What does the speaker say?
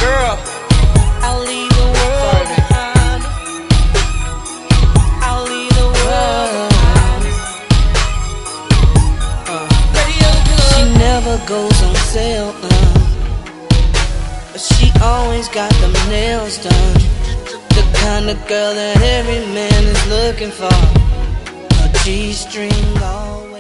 Girl, I'll leave the world behind. I'll leave the world behind. She never goes on sale, but she always got them nails done. The kind of girl that every man is looking for. A G-string always.